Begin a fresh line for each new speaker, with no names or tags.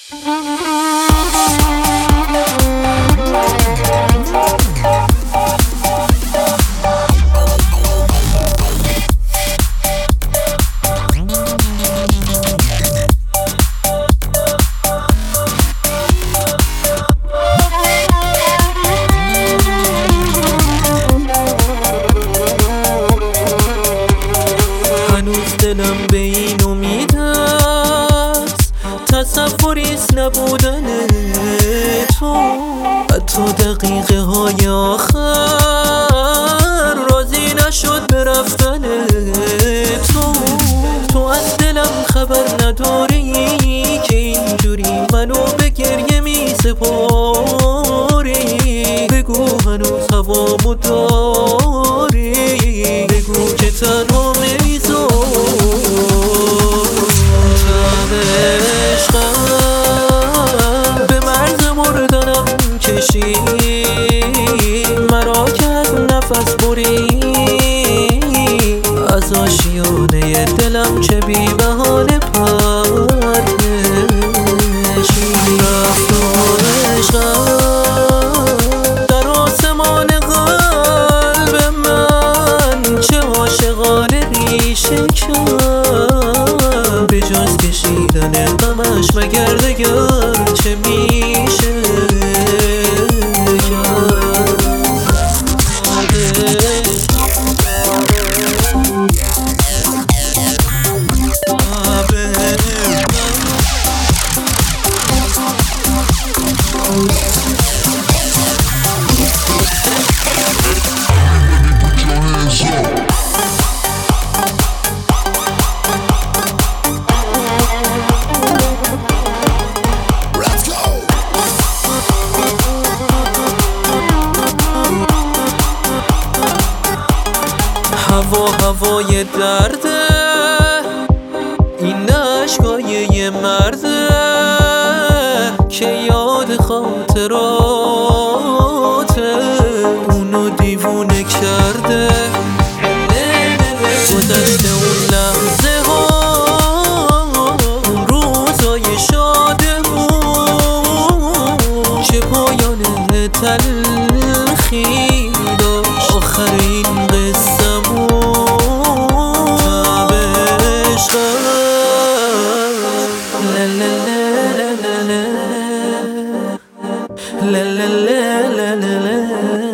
هنوز دلم به این امید است، تصوریست نبودن تو. حتی دقیقه های آخر راضی نشد به رفتن تو از دلم خبر نداری که اینجوری منو به گریه می سپاری. بگو هنوز هوامو داری، بگو که تنها نمیذاری. تب عشقم به مرز مردنم کشی، مرا که از نفس بری. از آشیانه دلم چه بی بهانه پر کشی. رفتار عشقم در آسمان قلب من چه عاشقانه ریشه کرد. به جز کشیدن غمش مگر دگر چه میشه هوای درده، این عشقای یه مرده که یاد خاطراته اونو دیوونه کرده. گذشته اون لحظه ها، اون روزای شادمون، چه پایان تلخی داشت آخر این قصه‌مون. La la la la la la